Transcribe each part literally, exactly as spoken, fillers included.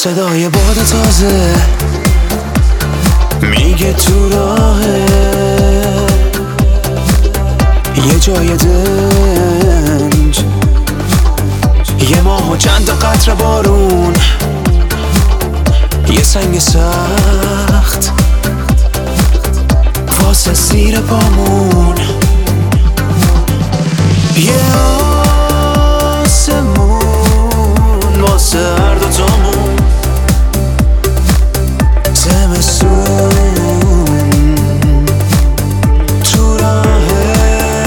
صدای باد تازه میگه تو راهه، یه جای دنج، یه ماه و چند تا قطره بارون، یه سنگ سخت واسه زیر پامون، یه آسمون واسه هر دوتامون، زمستون تو راهه.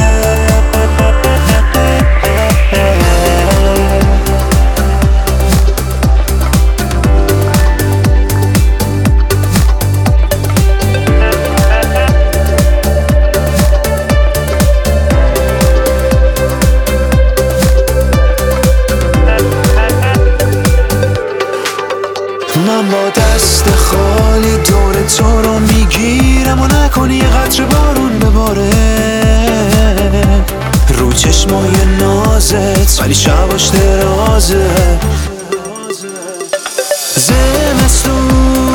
من با دست خالی دور تو رو میگیرم و نکنی یه قطره بارون بباره رو چشمای نازت، ولی شباش درازه. زمستون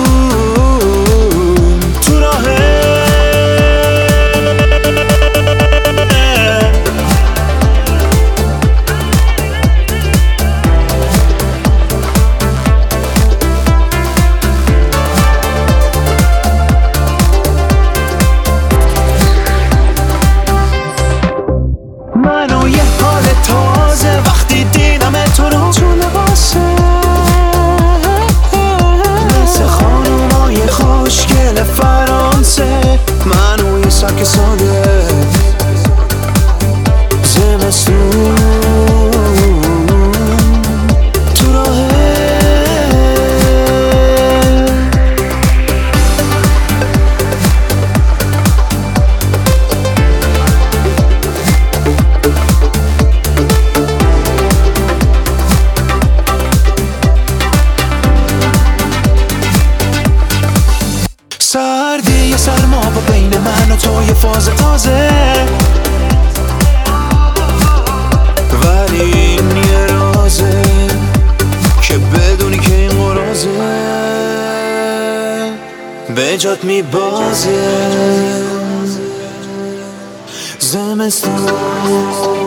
تو راهه، منو یه حال تازه وقتی دیدم تو رو تو لباسه، مثل خانومای خوشگل فرانسه، منو یه سک ساده. زمستون تو راهه، سردی یه سرما با بین من و تو یه فاز تازه، ولی این یه رازه که بدونی که این قرازه به جات میبازه. زمستون